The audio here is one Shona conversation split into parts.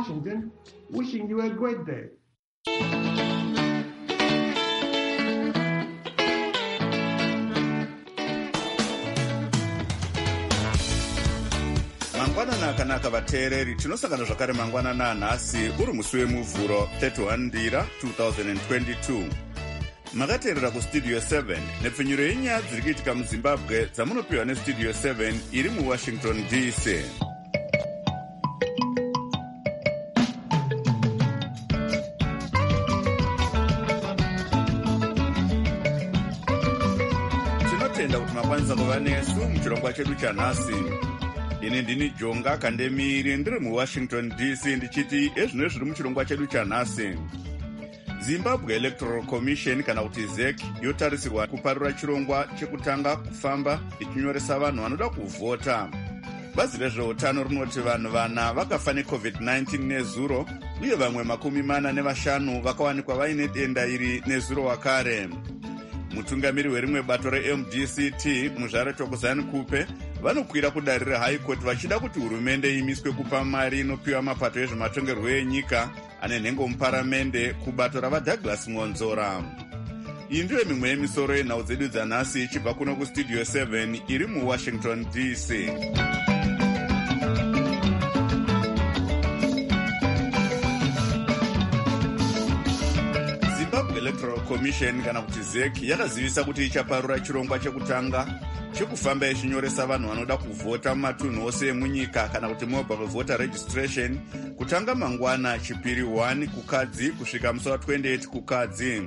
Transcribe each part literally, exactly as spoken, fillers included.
Washington, wishing you a great day. Mangwanana akanaka vateereri, tinosangana zvakare mangwanana anhasi uri musi wemuvhuro thirty-one ndira two thousand twenty-two. Makateerera kustudio seven nepfenyuro yenyaya dziri kuitika muzimbabwe dzamunopiwa nestudio seven iri muwashington D C. Tinotenda kuti makwanisa kuva nesu muchirongwa chedu chanhasi. Ini ndini Jonga Kandemiri ndiri muwashington D C ndichiti ezvino zviri muchirongwa chedu chanhasi. Zimbabwe Electoral Commission kana kuti Z E C yotarisirwa kuparura chirongwa chekutanga kufamba ichinyoresa vanhu vanoda kuvhota. Bazi rezveutano rinoti vanhu vana vakafa necovid nineteen nezuro uye vamwe makumi mana nevashanu vakawanikwa vaine denda iri nezuro wakare. Mutungamiri werimwe bato reM D C T muzvare Thokozani Kupe vanokwira kudarira High Court vachida kuti hurumende imiswe kupa mari inopiwa mapato ezvematongerwo enyika ane nhengo muparamende kubato rava Douglas Ngonzora. Iyi ndiyo mimwe yemisoro yenhau dzedu dzanhasi ichibva kuno kustudio seven iri muwashington D C. Zimbabwe Electoral Commission kana kuti Z E C yakazivisa kuti ichaparura chirongwa chekutanga chekufamba ichinyoresa vanhu vanoda kuvhota mumatunhu ose emunyika kana kuti mobile voter registration kutanga mangwana chipiri one kukadzi kusvika musi wa twenty-eight kukadzi.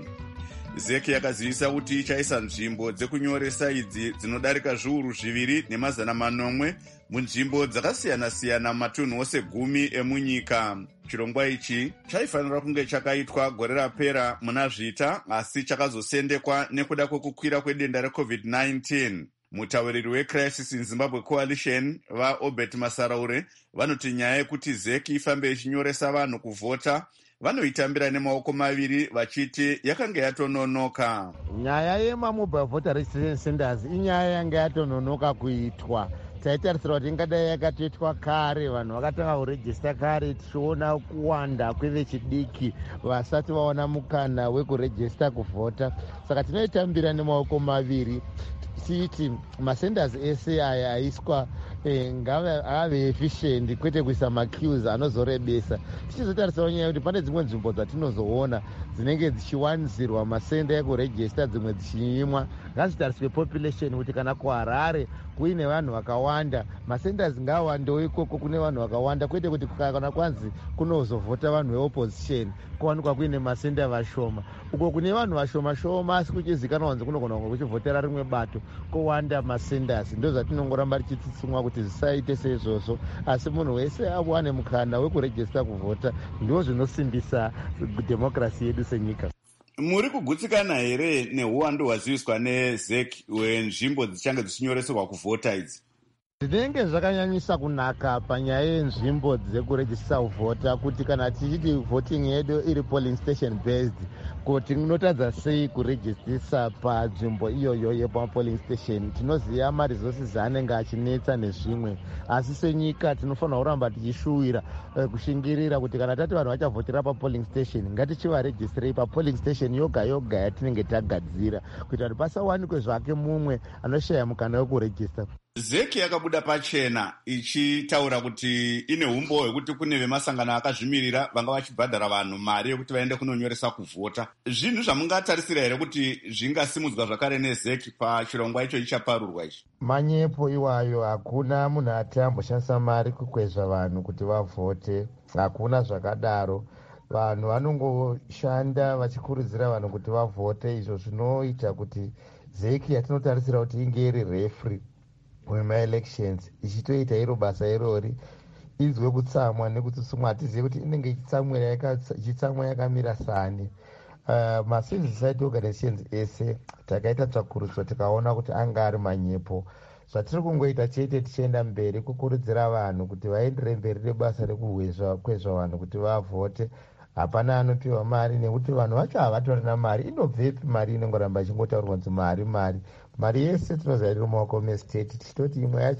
Z E C yakazivisa kuti ichaisa nzvimbo dzekunyoresa idzi dzinodarika zviuru zviviri nemazana manomwe munzvimbo dzakasiyana-siyana mumatunhu ose gumi emunyika. Chirongwa ichi chaifanira kunge chakaitwa gore rapera muna Zvita asi chakazosendekwa nekuda kwekukwira kwedenda recovid nineteen. Mutauriri weCrisis in Zimbabwe Coalition vaObert Masaraure vanoti nyaya yekuti Z E C ifambe ichinyoresa vanhu kuvhota vanoitambira nemaoko maviri vachiti yakanga yatononoka. Nyaya yemamobile voter registration centers inyaya yanga yatononoka kuitwa. Taitarisira kuti ingadai yakatoitwa kare, vanhu vakatanga kurejista kare, tichiona kuwanda kwevechidiki vasati vaona mukana wekurejista kuvhota. Saka tinoitambira nemaoko maviri tichiti masenders ese aya aiswa eh, ngave ave efficient kwete kuisa maqueues anozorebesa. Tichizotarisira nyaya kuti pane dzimwe nzvimbo dzatinozoona dzinenge dzichiwanzirwa masenda ekurejista dzimwe dzichinyimwa. Ngazvitariswe population kuti kana kuHarare kuine vanhu vakawanda masenders ngawandewo ikoko kune vanhu vakawanda kwete kuti kana kwanzi kunozovhota vanhu veopposition kuwanikwa kuine masenda vashoma. Uko kune vanhu vashoma shoma asi kuchizikanwa kunzi kunogona kunge kuchivhotera rimwe bato kowanda masenders. Ndo zvatinongoramba tichitsimwa kuti zvisaite seizvozvo asi munhu wese awane mukana wekurejista kuvhota. Ndizvo zvinosimbisa democracy yedu senyika. Muri kugutsikana here neuwandu hwaziviswa neZ E C wenzvimbo dzichange dzichinyoreserwa kuvhota idzi? Zvinenge zvakanyanyisa kunaka panyaya yenzvimbo dzekurejista kuvhota kuti kana tichiti voting yedu iri polling station based kuti tinotadza sei kurejistisa panzvimbo iyoyo yepamapolling station. Tinoziva maresources anenge achinetsa nezvimwe asi senyika tinofanira kuramba tichishuwira kushingirira kuti kana tati vanhu vachavhotera papolling station ngatichivarejistirei papolling station yoga yoga yatinenge tagadzira kuita kuti pasawanikwe zvake mumwe anoshaya mukana wekurejista. Z E C yakabuda pachena ichitaura kuti ine umbo hwekuti kune vemasangano akazvimirira vanga vachibhadhara vanhu mari yekuti vaende kunonyoresa kuvhota. Zvinhu zvamungatarisira here kuti zvingasimudzwa zvakare neZ E C pachirongwa icho ichaparurwa ichi? Manyepo iwayo hakuna munhu ati amboshandisa mari kukwezva vanhu kuti vavhote. Hakuna zvakadaro. Vanhu vanongoshanda vachikurudzira vanhu kuti vavhote, izvo zvinoita kuti Z E C yatinotarisira kuti inge iri referee wema-elections ichitoita iro basa irori inzwe kutsamwa nekutsutsumwa. Hatizivi kuti inenge ichitsamwa yakamira sani. Uh, ma-civil society organizations ese takaita tsvakurudzo tikaona kuti anga ari manyepo. Zvatiri kungoita chete tichienda mberi kukurudzira vanhu kuti vaendere mberi nebasa rekukwezva vanhu kuti vavhote. Hapana anopiwa mari nekuti vanhu vacho havatorina mari. Inobvepi mari inongoramba ichingotaurwa kunzi mari mari mari yese tinoziva iri mumaoko mestate. Tichitoti imwe yacho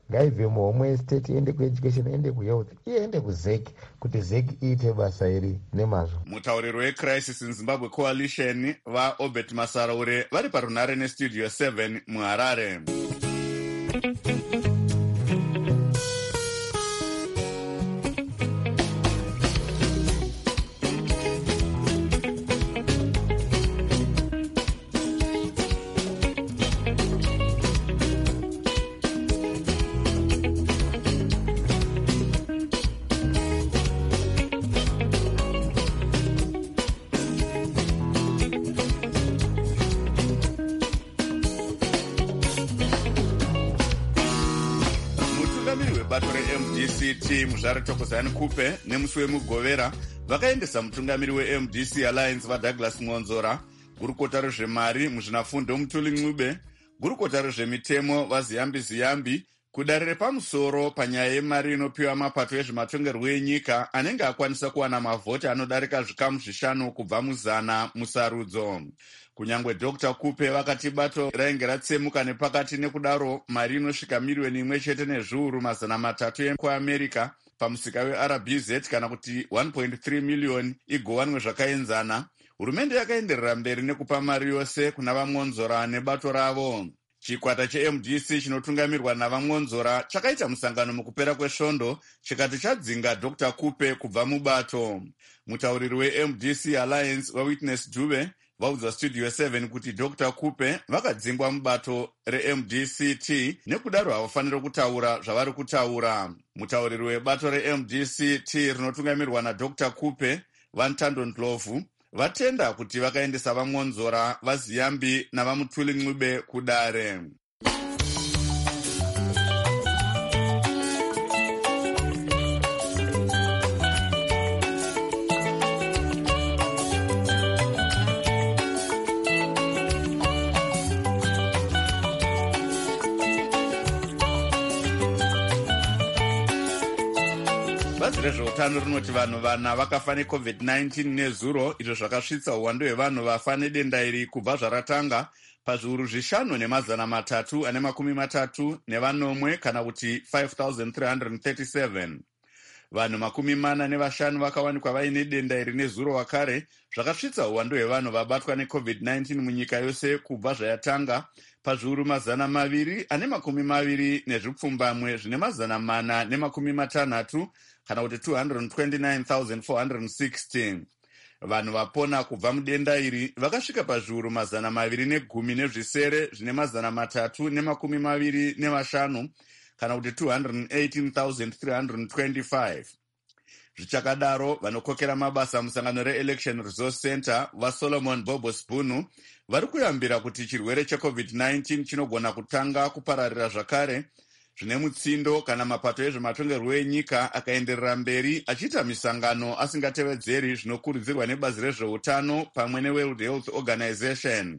ngaibve muhomwe estate iende kueducation, iende kuhealth, iende kuzeki, kuti zeki iite basa iri nemazvo. Mutauriri weCrisis in Zimbabwe Coalition vaObert Masaraure vari parunare nestudio seven muHarare. Bato reM D C T muzvare Thokozani Kupe nemusi wemugovera vakaendesa mutungamiri weM D C Alliance vaDouglas Mwonzora, gurukota rezvemari muzvinafundo Mutuli Ncube, gurukota rezvemitemo vaZiyambi Ziyambi kudare repamusoro panyaya yemari inopiwa mapato ezvematongerwo enyika anenge akwanisa kuwana mavhoti anodarika zvikamu zvishanu kubva muzana musarudzo. Kunyangwe Doctor Kupe vakati bato rainge ratsemuka nepakati, nekudaro mari inosvika miriyoni imwe chete nezviuru mazana matatu ekuAmerica pamusika weR B Z kana kuti one point three million igowanwe zvakaenzana, hurumende yakaenderera mberi nekupa mari yose kuna vaMwonzora nebato ravo. Chikwata cheM D C chinotungamirwa navaMwonzora chakaita musangano mukupera kwesvondo chikati chadzinga Doctor Kupe kubva mubato. Mutauriri weM D C Alliance vaWitness Dube vaudza Studio seven kuti Doctor Kupe vakadzingwa mubato reM D C T nekudaro havafaniri kutaura zvavari kutaura. Mutauriri webato reM D C T rinotungamirwa naDoctor Kupe, Vantando Ndlovu, vatenda kuti vakaendesa vaMwonzora, vaZiyambi navaMutuli Ncube kudare. Bazi rezveutano rinoti vanhu vana vakafa neCovid nineteen nezuro, izvo zvakasvitsa uwandu hwevanhu vafa nedenda iri kubva zvaratanga pazviuru zvishanu nemazana matatu ane makumi matatu nevanomwe kana kuti five thousand three hundred thirty-seven. Vanhu makumi mana nevashanu vakawanikwa vaine denda iri nezuro wakare, zvakasvitsa uwandu hwevanhu vabatwa neCovid nineteen munyika yose kubva zvayatanga pazviuru mazana maviri ane makumi maviri nezvipfumbamwe zvine mazana mana nemakumi matanhatu kana kuti two hundred twenty-nine thousand four hundred sixty. Vanhu vapona kubva mudenda iri vakasvika pazviuru mazana maviri negumi nezvisere zvine mazana matatu nemakumi maviri nevashanu kana kuti two hundred eighteen thousand three hundred twenty-five. Zvichakadaro, vanokokera mabasa musangano reElection Resource Center vaSolomon Bobo Spunu vari kuyambira kuti chirwere cheCovid nineteen chinogona kutanga kupararira zvakare zvine mutsindo kana mapato ezvematongerwo enyika akaenderera mberi achiita misangano asingatevedzeri zvinokurudzirwa nebazi rezveutano pamwe neWorld Health Organization.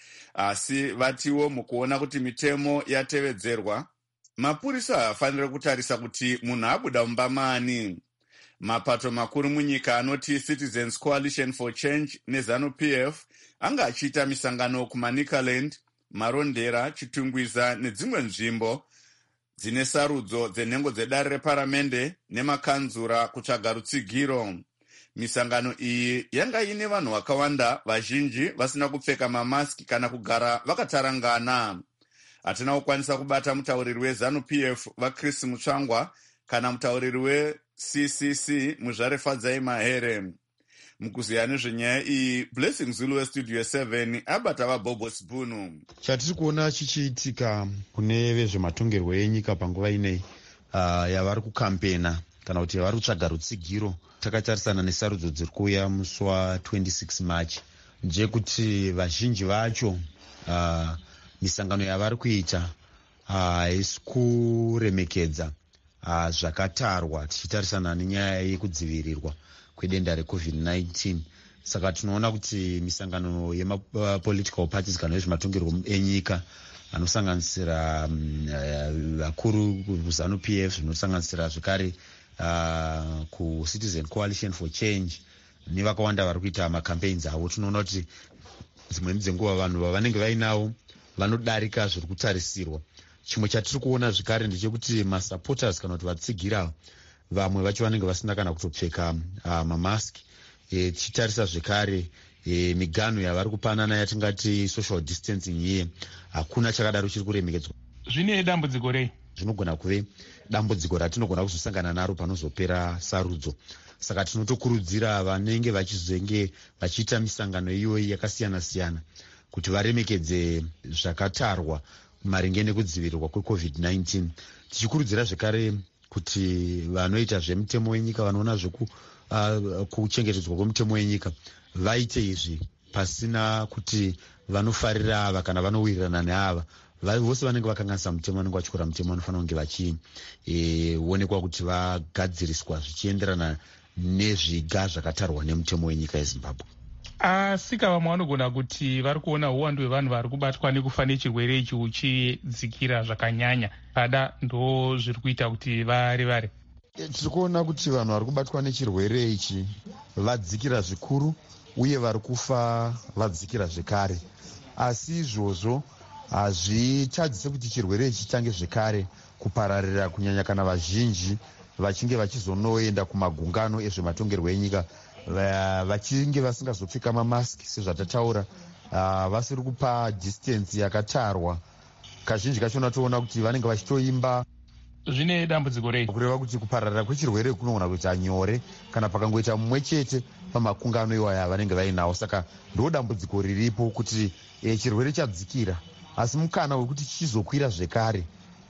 Asi vatiwo mukuona kuti mitemo yatevedzerwa, mapurisa haafaniri kutarisa kuti munhu abuda mumba maani. Mapato makuru munyika anoti Citizens Coalition for Change neZanu-P F anga achiita misangano kuManicaland, Marondera, Chitungwiza nedzimwe nzvimbo dzine sarudzo dzenhengo dzedare reparamende nemakanzura kutsvaga rutsigiro. Misangano iyi yanga ine vanhu vakawanda, vazhinji vasina kupfeka mamaski kana kugara vakatarangana. Hatina kukwanisa kubata mutauriri weZanu-P F vaChris Mutsvangwa kana mutauriri weC C C Muzvare Fadzai Mahere. Mukuziya nezvenyaya iyi, Blessing Zulu weStudio seven abata vaBobo Spunu. Chatiri kuona chichiitika kune vezvematongerwo enyika panguva inei uh, yavari kukampena kana kuti yavari kutsvaga rutsigiro, takatarisana nesarudzo dziri kuuya musi wa26 March, ndeyekuti vazhinji vacho uh, misangano yavari kuita haisi uh, kuremekedza uh, zvakatarwa tichitarisana nenyaya yekudzivirirwa kwedenda reCovid nineteen. Saka tinoona kuti misangano yemapolitical parties kana vezvematongerwo enyika anosanganisira vakuru um, kuZanu-P F, zvinosanganisira zvakare uh, kuCitizen Coalition for Change nevakawanda vari kuita macampaigns avo, tinoona kuti dzimweni dzenguva vanhu vavanenge vainawo vanodarika zviri kutarisirwa. chimwe chatiri kuona zvekare ndechekuti masupporters kana kuti vatsigira vamwe vacho vanenge vasina kana kutopfeka uh, mamaski. E, tichitarisa zvekare e, miganho yavari kupanana yatingati social distancing iye hakuna chakadaro chiri kuremekedzwa. Zvine dambudziko rei? Zvinogona kuve dambudziko ratinogona kuzosangana naro panozopera sarudzo. Saka tinotokurudzira vanenge vachizenge vachiita misangano iyoyi yakasiyana siyana kuti varemekedze zvakatarwa maringe nekudzivirirwa kwecovid nineteen. Tichikurudzira zvekare kuti vanoita zvemutemo wenyika vanoona zveku uh, kuchengetedzwa kwemutemo wenyika vaite izvi pasina kuti vanofarira ava kana vanowirirana neava. Vose vanenge vakanganisa mutemo vanenge vachikora mutemo vanofanira kunge vachionekwa e, kuti vagadziriswa zvichienderana nezviga zvakatarwa nemutemo wenyika yeZimbabwe. Asika vamwe vanogona kuti vari kuona uwandu hwevanhu vari kubatwa nekufa nechirwere ichi uchidzikira zvakanyanya, pada ndo zviri kuita kuti vari vari. Tiri kuona kuti vanhu vari kubatwa nechirwere ichi vadzikira zvikuru uye vari kufa vadzikira zvekare, asi izvozvo hazvitadzise kuti chirwere ichi change zvekare kupararira kunyanya kana vazhinji vachinge vachizonoenda kumagungano ezvematongerwo enyika vachinge vasingazopfeka mamaski sezvatataura, vasiri kupa distance yakatarwa. Kazhinji kachona toona kuti vanenge vachitoimba. Zvine dambudziko rei? Kureva kuti kupararira kwechirwere kunogona kuita nyore kana pakangoita mumwe chete pamakungano iwaya vanenge vainawo. Saka ndo dambudziko riripo kuti e, chirwere chadzikira, asi mukana wekuti chichizokwira zvekare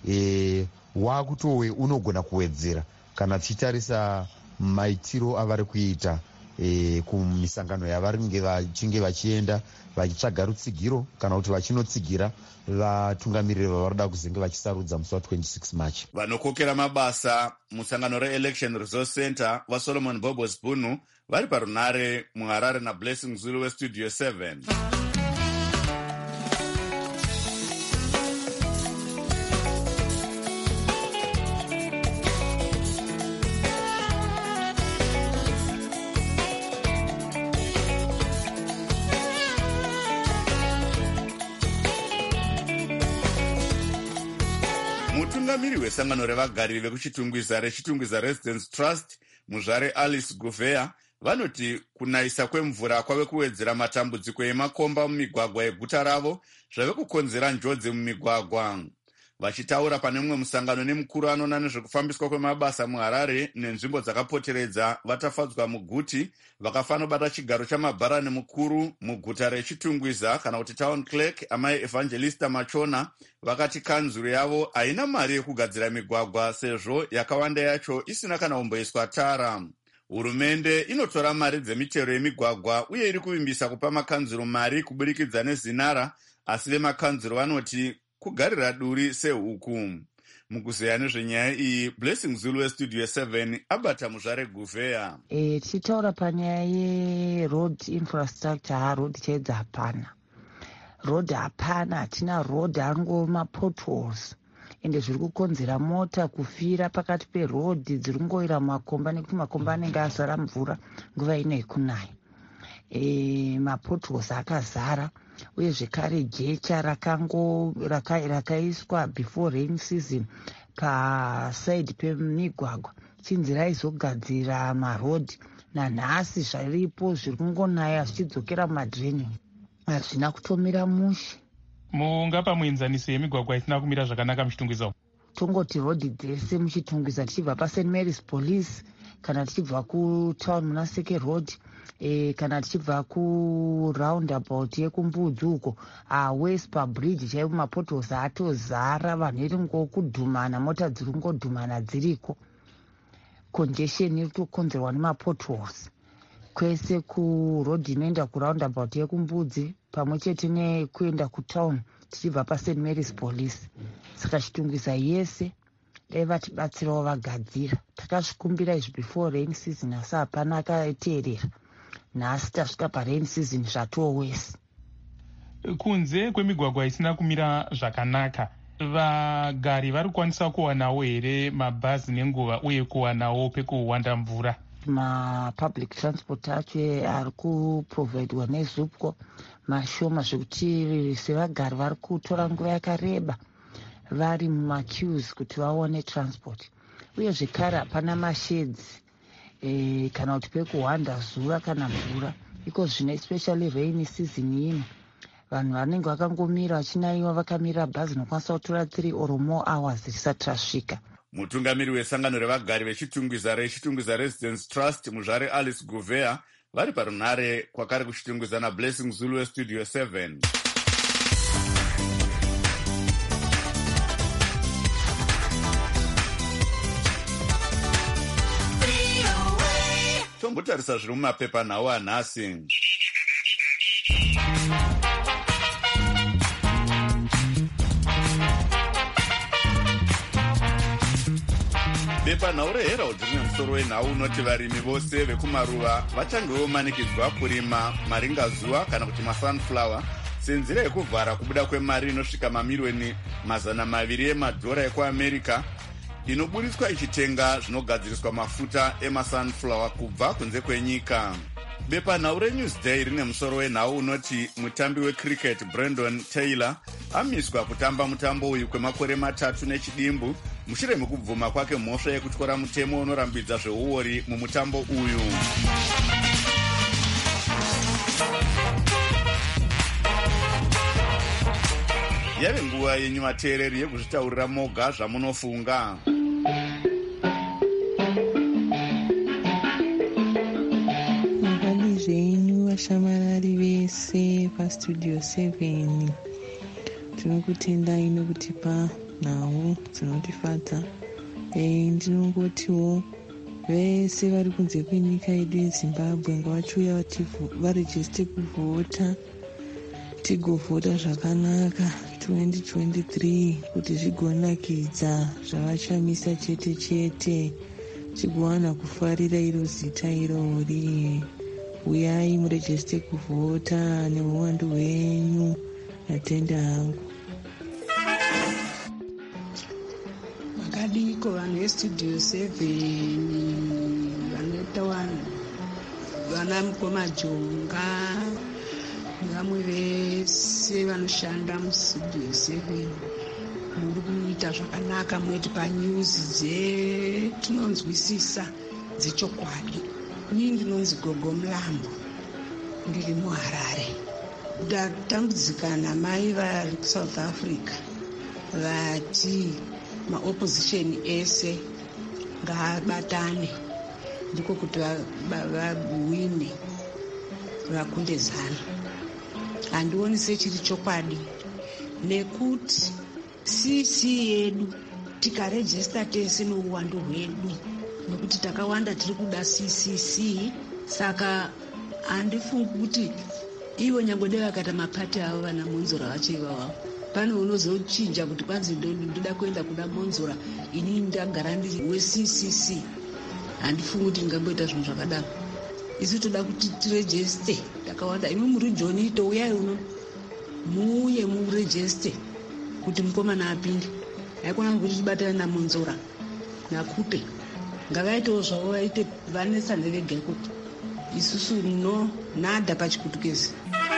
e, wakutowe unogona kuwedzera kana tichitarisa maitiro avari kuita e, kumisangano yavanenge vachinge vachienda vachitsvaga rutsigiro kana kuti vachinotsigira vatungamiriri vavari kuda kuzenge vachisarudza musi wa twenty-six March. Vanokokera mabasa musangano reElection Resource Center vaSolomon Bobos Bunu vari parunare muHarare naBlessing Zulu weStudio seven. Mutungamiri wesangano revagariri vekuchitungwiza rechitungwiza Residence Trust muzvare Alice Gouveia vanoti kunayisa kwemvura kwave kuwedzera matambudziko emakomba mumigwagwa eguta ravo zvave kukonzera njodzi mumigwagwa. Vachitaura pane mumwe musangano nemukuru anoona nezvekufambiswa kwemabasa muHarare nenzvimbo dzakapoteredza vatafadzwa muguti vakafanobata chigaro chamabharani mukuru muguta rechitungwiza kana kuti town clerk amai Evangelista Machona vakati kanzuro yavo haina mari yekugadzira migwagwa sezvo yakawanda yacho isina kana kumboiswa tara. Hurumende inotora mari dzemitero yemigwagwa uye iri kuvimbisa kupa makanzuro mari kuburikidza nezinara, asi vemakanzuro vanoti kugarira duri sehuku. Mukuzeya nezvenyaya iyi Blessing Zulu weStudio seven abata muzvare Gouveia. E, tichitaura panyaya yeroad infrastructure, road chedza hapana. Road hapana, hatina road, hango mapotholes. Ende zviri kukonzera mota kufira pakati peroad dziri kungoira makomba nekuti makomba anenge azara mvura nguva ino kunaya. E, mapotholes akazara uye zvekare jecha rakango raka, rakaiswa before rain season paside pemigwagwa chinzi raizogadzira marodhi, nanhasi zvaripo zviri kungonaya zvichidzokera mumadreni hazvina kutomira mushe. Mungapa muenzanisi yemigwagwa isina kumira zvakanaka muchitungwiza? Tongoti rodhi dzese muchitungwiza tichibva paSaint Mary's Police kana tichibva kutown muna Seke Road e, kana tichibva kuroundabout yekumbudzi uko awesi pabridge chaipo mapotholes atozara, vanhu iri ngokudhumana, mota dziri ngodhumana dziriko. Congestion iri kukonzerwa nemapotholes kwese kurodhi inoenda kuroundabout yekumbudzi pamwe chete nekuenda kutown tichibva paSaint Mary's Police. Saka chitungwiza yese dai vatibatsirawo vagadzira. Takazvikumbira izvi before rain season asi hapana akateerera. Nhasi tasvika parain season zvatowesi. Kunze kwemigwagwa isina kumira zvakanaka, vagari vari kukwanisa kuwanawo here mabhazi nenguva uye kuwanawo pekuwanda mvura? Mapublic transport acho ari kuprovidwa nezupco mashoma zvekuti sevagari vari kutora nguva yakareba vari mumaqueues kuti vaone transport. Uye zvekare hapana masheds e, kana kuti pekuhwanda zuva kana mvura. Iko zvino especially rainy season ino vanhu vanenge vakangomira vachinaiwa vakamira bhazi nokwanisa kutora three or more hours risati rasvika. Mutungamiri wesangano revagari vechitungwiza rechitungwiza Residence Trust muzvare Alice Gouveia vari parunhare kwakare kuchitungwiza naBlessing Zulu weStudio seven. Tombotarisa zviri mumapepa nhau anhasi. Bepa nhau reHerald rine musoro wenhau unoti varimi vose vekumaruva vachange vomanikidzwa kurima maringazuva kana kuti masunflower senzira yekuvhara kubuda kwemari inosvika mamirioni mazana maviri emadhora ekuamerica inoburiswa ichitenga zvinogadziriswa mafuta emasunflower kubva kunze kwenyika. Bepa nhau reNewsday rine musoro wenhau unoti mutambi wecricket Brandon Taylor amiswa kutamba mutambo uyu kwemakore matatu nechidimbu mushure mekubvuma kwake mhosva yekutyora mutemo unorambidza zveuori mumutambo uyu. Yave nguva yenyu vateereri yekuzvitaurira moga zvamunofunga. Mukadi zvenyu vashamarari vese paStudio seven. Tinokutendai nokutipa nhau dzinotifadza. E, ndinongotiwo vese vari kunze kwenyika yedu yeZimbabwe ngavachiuya varejeste kuvhota tigovhota zvakanaka twenty twenty-three kuti zvigonakidza zvavashamisa chete chete tigowana kufarira iro zita irori. Uyai murejeste kuvhota neuwandu hwenyu. Natenda hangu. Makadiko vanhu veStudio seven vanoita vanhu vana Mukoma Jonga nevamwe vese vanoshanda muStudio seven muri kuita zvakanaka muiti panews dzetinonzwisisa dzechokwadi. Ini ndinonzi Gogo Mulambo ndiri muHarare. Ndatambudzika namai vari kuSouth Africa vati maopposition ese ngaabatane ndiko kuti vawine vakunde zano. Handioni sechiri chokwadi nekuti C C yedu tikarejesta tese nouwandu hwedu nekuti takawanda tiri kuda C C C. Saka handifungi kuti ivo nyangwe devakata mapati avo vana Monzora vacho ivavo pane unozochinja kuti kwanzi ndoda kuenda kuda Monzora ini ndagara ndiri weC C C. Handifungi kuti ndingamboita zvinhu zvakadaro. Isi toda kuti tirejeste takawanda. Imi muri Joni touyai uno muuye murejeste kuti mukomana apinde. Haikona kuti tibatane naMonzora naKupe. Ngavaitewo zvavo vaite Vanessa nevega kuti isusu no nada pachikutukezi.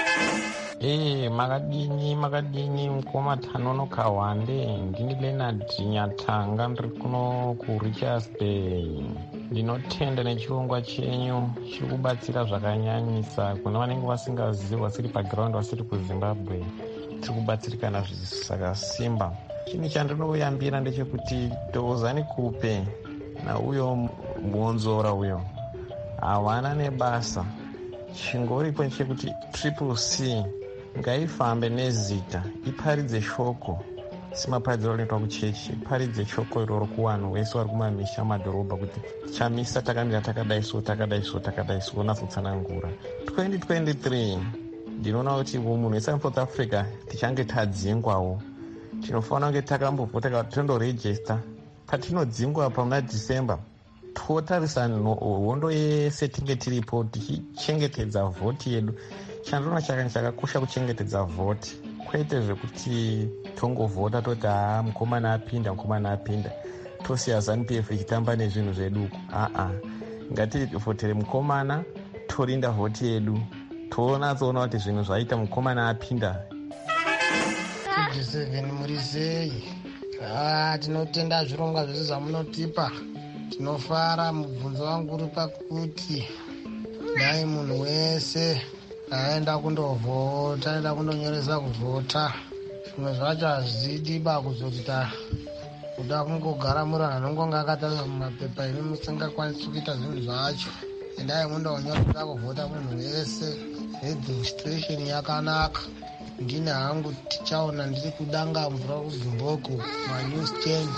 Eh, makadini makadini mukoma Thanono Kawande ndini Leonard Nyatanga ndiri kuno kuRichards Bay. Ndinotenda nechirongwa chenyu chiri kubatsira zvakanyanyisa kuna vanenge vasingazivi vasiri paground vasiri kuZimbabwe. Tiri kubatsirikana zvakasimba. Chinhu chandinoyambira ndechekuti Thokozani Kupe nauyo Monzora uyo havana nebasa. Chingoripo chekuti Triple C ngaifambe nezita iparidze shoko simaparidziro rinoitwa kuchechi. Iparidze shoko iroro kuvanhu vese vari kumamisha madhorobha kuti chamisa takamira takadai so takadai so takadai so natsotsanangura. twenty twenty-three ndinoona kuti munhu wese South Africa tichange tadzingwawo. Tinofanira kunge takambovhota tondorejesta patinodzingwa pamuna December totarisa hondo yese tinge tiripo tichichengetedza vhoti yedu. Chandinoona chakani chakakosha kuchengetedza vhoti kwete zvekuti tongovhota toti haa mukomana apinda mukomana apinda tosiya ZANU-P F ichitamba nezvinhu zveduku. Aa, ngativhotere mukomana torinda vhoti yedu toona tsoona kuti zvinhu zvaita mukomana apinda. seven muri sei? Ah, tinotenda zvirongwa zvese zvamunotipa. Tinofara mubvunzo wangu uri pakuti dai munhu wese aenda kundovhota, aenda kundonyoresa kuvhota. Zvimwe zvacho hazvidiba kuzotita kuda kungogara muri anongonga akatarisa mumapepa ine musingakwanisi kuita zvinhu zvacho. Endai mundonyoresa kuvhota munhu wese. Registration yakanaka. Ndine hangu tichaona ndiri kudanga mvura kuzimboko manew stand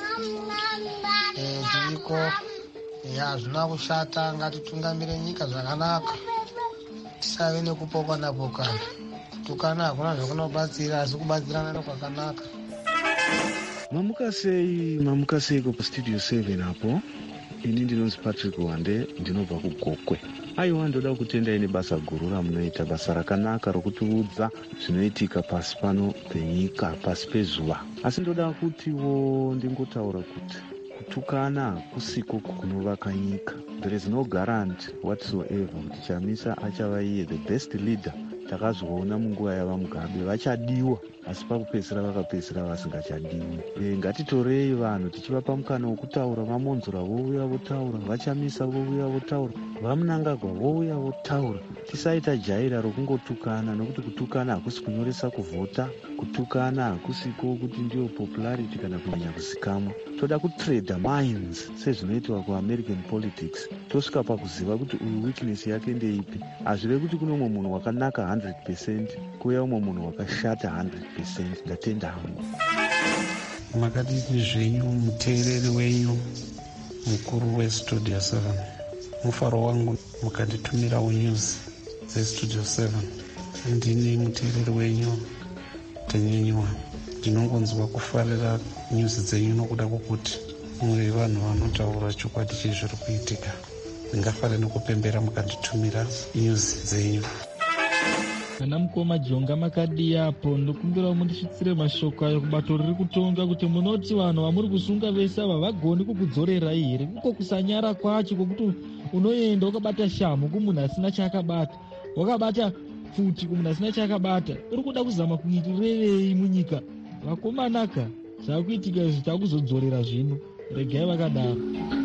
eh tiriko ya zvina kushata ngatitungamire nyika zvakanaka tisave nekupokana pokana kutukana hakuna zvakunobatsira asi kubatsirana nekwakanaka. Mamuka sei mamuka sei ku studio seven apo. Ini ndinonzi Patrick Wande ndinobva kuGokwe. Aiwa ndoda kutenda ine basa guru ramunoita, basa rakanaka rokutiudza zvinoitika pasi pano penyika pasi pezuva. Asi ndoda kutiwo ndingotaura kuti kutukana kusiko kunovaka nyika. There is no guarantee whatsoever kuti Chamisa achava iye the best leader takazvoona munguva yava Mugabe. Vachadiwa asi pakupedzisira vakapedzisira vasingachadiwi. E, ngatitorei vanhu tichivapa mukana wokutaura. Vamonzora vouya votaura, Vachamisa vouya votaura, Vamunangagwa vouya votaura. Tisaita jaira rokungotukana, nokuti kutukana hakusi kunyoresa kuvhota. Kutukana hakusiko kuti ndiyo popularity kana kunyanya kuzikamwa. Toda kutrade minds sezvinoitwa kuAmerican politics. Tosvika pakuziva kuti uyu weakness yake ndeipi. Hazvive kuti kuno mumwe munhu wakanaka one hundred percent kuya umwe munhu wakashata one hundred percent. Ndatenda hangu. Makadini zvenyu muteereri wenyu mukuru westudio seven. Mufaro wangu mukanditumirawo news dzestudio seven. Ndini muteereri wenyu Tanyenywa. Ndinongonzwa kufarira news dzenyu nokuda kwokuti muri vanhu vanotaura chokwadi chezviri kuitika. Ndingafara nekupembera mukanditumira news dzenyu. Kana mukoma Jonga makadi yapo ndokumbira mundisvitsire mashoko ayo kubato riri kutonga kuti munoti vanhu vamuri kusunga vese ava vagoni kukudzorera here. Kuko kusanyara kwacho kwokuti unoenda ukabata shamu kumunhu asina chaakabata, wakabata futi kumunhu asina chaakabata. Uri kuda kuzama kuitirei munyika? Vakomanaka zvakuitika zvitakuzodzorera zvino. Regai vakadaro.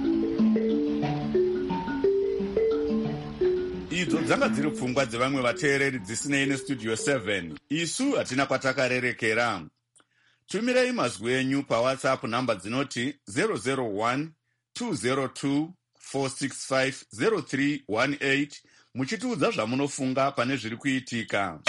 Idzo dzanga dziri pfungwa dzevamwe vateereri dzisinei nestudio seven. Isu hatina kwatakarerekera. Tumirei mazwi enyu pawhatsapp namba dzinoti zero zero one two zero two four six five zero three one eight muchitiudza zvamunofunga pane zviri kuitika.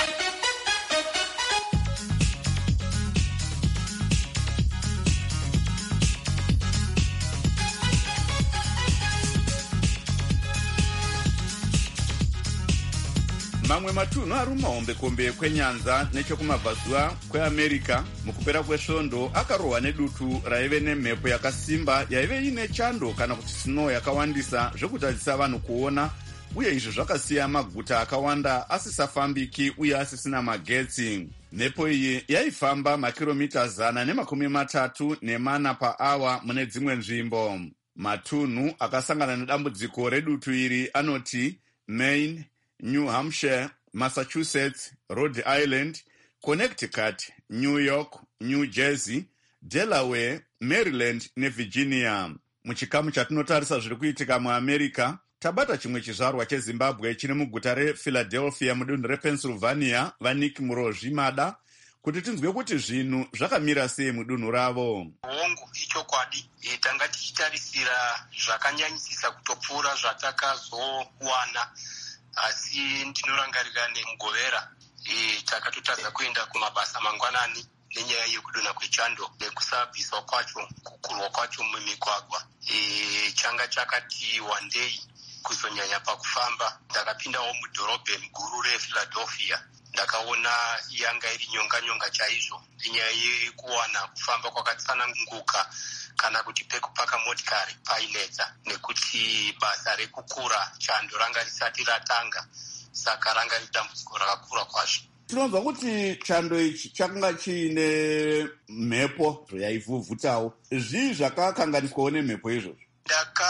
Mamwe matunhu ari mumahombekombe kwenyanza nechokumabvazuva kweAmerica mukupera kwesvondo akarohwa nedutu raive nemhepo yakasimba yaive ine chando kana kuti snow yakawandisa zvekutadzisa vanhu kuona, uye izvi zvakasiya maguta akawanda asisafambiki uye asisina magetsi. Mhepo iyi yaifamba makiromita zana nemakumi matatu nemana paawa mune dzimwe nzvimbo. Matunhu akasangana nedambudziko redutu iri anoti Maine, New Hampshire, Massachusetts, Rhode Island, Connecticut, New York, New Jersey, Delaware, Maryland neVirginia. Muchikamu chatinotarisa zviri kuitika muAmerica, tabata chimwe chizvarwa cheZimbabwe chine muguta rePhiladelphia mudunhu rePennsylvania, vaNick Murozvimada, kuti tinzwe kuti zvinhu zvakamira sei mudunhu ravo. Hongu ichokwadi, tanga tichitarisira zvakanyanyisisa kutopfuura zvatakazowana. Asi ndinorangarira nemugovera e, takatotadza kuenda kumabasa mangwanani nenyaya yekudonha kwechando nekusabviswa kwacho kukurwa kwacho mumigwagwa. E, changa chakati wandei kuzonyanya pakufamba. Ndakapindawo mudhorobheni guru rePhiladelphia. Ndakaona yanga iri nyonga nyonga chaizvo nenyaya yekuwana kufamba kwakatsananguka kana kuti pekupaka motikari painetsa, nekuti basa rekukura chando ranga risati ratanga, saka ranga ridambudziko rakakura kwazvo. Tinonzwa kuti chando ichi chakanga chiine mhepo yaivhuvhutawo. Zvii zvakakanganiswawo nemhepo izvozvo? Ndakakwanisa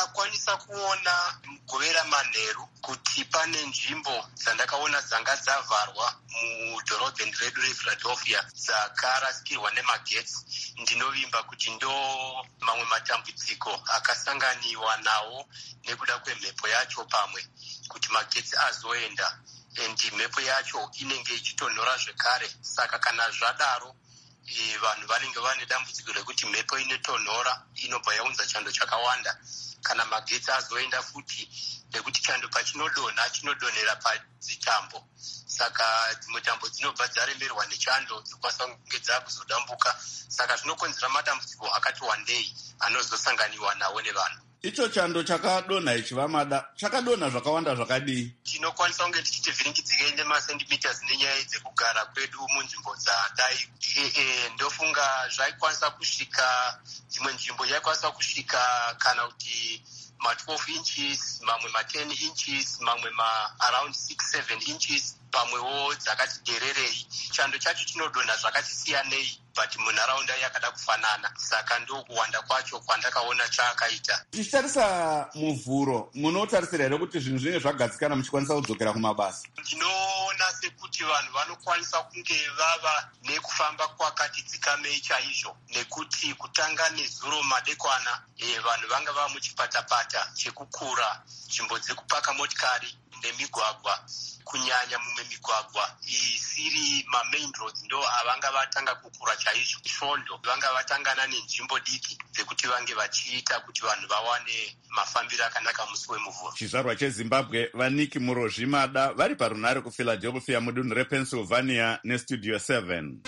ndakakwanisa kuona mugovera manheru kuti pane nzvimbo dzandakaona dzanga dzavharwa mudhorobheni redu rephiladelphia dzakarasikirwa nemagetsi. Ndinovimba kuti ndo mamwe matambudziko akasanganiwa nawo nekuda kwemhepo yacho, pamwe kuti magetsi azoenda and mhepo yacho inenge ichitonhora zvekare. Saka kana zvadaro e, vanhu vanenge vane dambudziko rekuti mhepo inotonhora inobva yaunza chando chakawanda. Kana magetsi azoenda futi nekuti chando pachinodonha chinodonhera padzitambo, saka dzimwe tambo dzinobva dzaremerwa nechando dzokwanisa kunge dzakuzodambuka. Saka zvinokonzera madambudziko akati wandei anozosanganiwa nawo nevanhu. Icho chando chakadonha ichivamada chakadonha zvakawanda zvakadii? Tinokwanisa kunge tichiti vhiringidzike nemasentimeters nenyaya dzekugara kwedu munzvimbo dzadai. E, e, ndofunga zvaikwanisa kusvika, dzimwe nzvimbo yaikwanisa kusvika kana kuti ma twelve inches, mamwe ma ten inches, mamwe ma around six seven inches, pamwewo dzakati dererei. Chando chacho chinodonha zvakati siyanei, but munharaunda yakada kufanana. Saka ndo kuwanda kwacho kwandakaona chaakaita. Tichitarisa muvhuro, munotarisira here kuti zvinhu zvinenge zvagadzikana muchikwanisa kudzokera kumabasa? Ndinoona sekuti vanhu vanokwanisa kunge vava nekufamba kwakati dzikamei chaizvo, nekuti kutanga nezuro madekwana e, vanhu vanga vava muchipatapata chekukura nzvimbo dzekupaka motikari nemigwagwa, kunyanya mumwe migwagwa isiri mamain roads ndo avanga vatanga kukura chaizvo. Svondo vanga vatangana nenzvimbo diki dzekuti vange vachiita kuti vanhu vawane mafambiro akanaka musi wemuvhuro. Chizvarwa cheZimbabwe vaNiki Murozvimada vari parunhare kuPhiladelphia mudunhu rePennsylvania neStudio seven.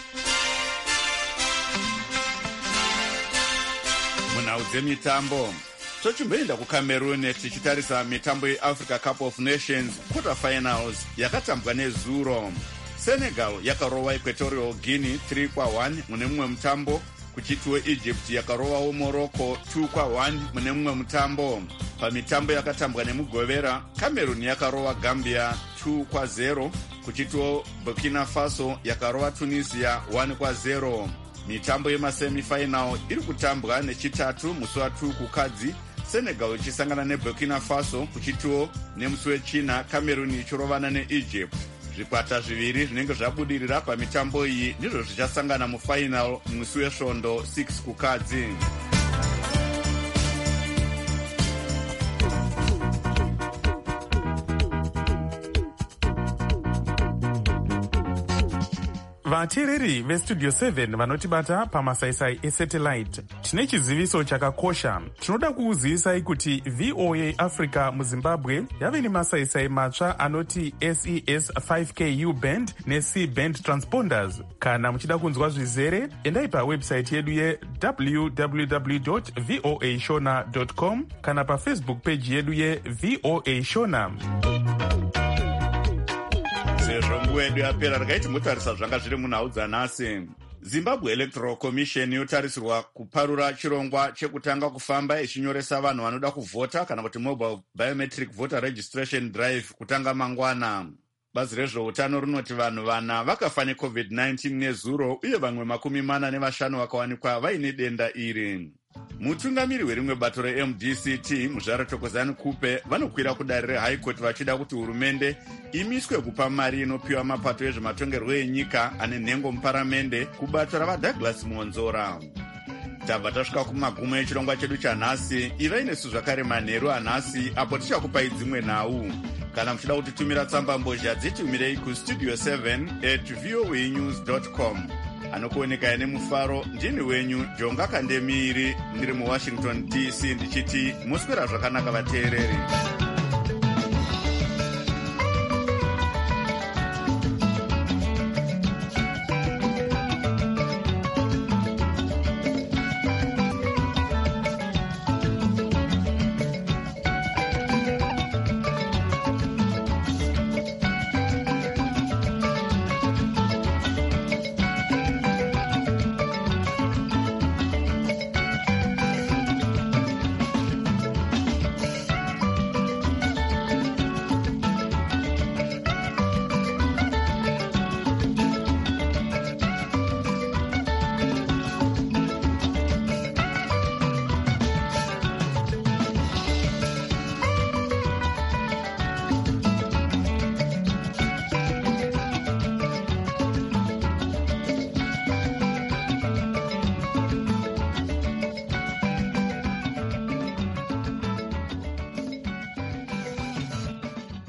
Munhau dzemitambo tochimboenda kuCameroon tichitarisa mitambo yeAfrica Cup of Nations quarter finals yakatambwa nezuro. Senegal yakarova Equatorial Guinea three kwa one mune mumwe mutambo, kuchitiwo Egypt yakarovawo Morocco two kwa one mune mumwe mutambo. Pamitambo yakatambwa nemugovera, Cameroon yakarova Gambia two kwa zero, kuchitiwo Burkina Faso yakarova Tunisia one kwa zero. Mitambo yemasemifinal iri kutambwa nechitatu musi wa2 kukadzi, Senegal ichisangana neBurkina Faso, kuchitiwo nemusi wechina Cameroon ichirovana neEgypt. Zvikwata zviviri zvinenge zvabudirira pamitambo iyi ndizvo zvichasangana mufinal musi wesvondo six kukadzi. vateereri vestudio seven vanotibata pamasaisai esatellite, tine chiziviso chakakosha. Tinoda kukuzivisai kuti V O A Africa muZimbabwe yave nemasaisai matsva anoti S E S five K U band neC band transponders. Kana muchida kunzwa zvizere, endai pawebsite yedu ye w w w dot voa shona dot com kana pafacebook page yedu ye V O A Shona. Sezvo nguva yedu yapera, regai timbotarisa zvanga zviri munhau dzanhasi. Zimbabwe Electoral Commission yotarisirwa kuparura chirongwa chekutanga kufamba ichinyoresa vanhu vanoda kuvhota kana kuti mobile biometric voter registration drive kutanga mangwana. Bazi rezveutano rinoti vanhu vana vakafa necovid nineteen nezuro, uye vamwe makumi mana nevashanu vakawanikwa vaine denda iri. Mutungamiri werimwe bato reM D C T Muzvara Thokozani Kupe vanokwira kudare reHigh Court vachida kuti hurumende imiswe kupa mari inopiwa mapato ezvematongerwo enyika ane nhengo muparamende kubato ravaDouglas Monzora. Tabva tasvika kumagumo echirongwa chedu chanhasi. Ivai nesu zvakare manheru anhasi apo tichakupai dzimwe nhau. Kana muchida kutitumira tsamba mbozha dzitumirei kustudio seven at voa news dot com. Anokuoneka nemufaro ndini wenyu Jonga Kandemiri ndiri muWashington D C ndichiti muswera zvakanaka vateereri.